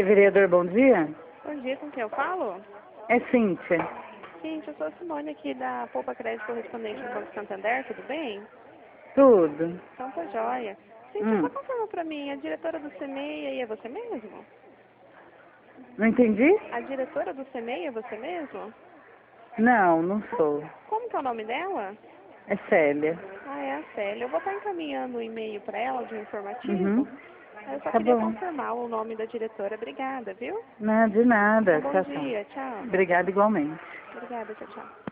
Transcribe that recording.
Oi, vereador, bom dia. Bom dia, com quem eu falo? É Cíntia. Gente, eu sou a Simone aqui da Poupa Crédito Correspondente do Banco Santander, tudo bem? Tudo. Então tá joia. Gente, só confirma pra mim, a diretora do CMEI aí é você mesmo? Não entendi? A diretora do CMEI é você mesmo? Não, não sou. Como que é o nome dela? É Célia. Ah, é a Célia. Eu vou estar encaminhando um e-mail para ela de um informativo. Uhum. Eu só Tá queria bom. confirmar o nome da diretora. Obrigada, viu? Não, de nada. Bom Tchau, tchau. dia, tchau. Obrigada igualmente. Obrigada, tchau, tchau.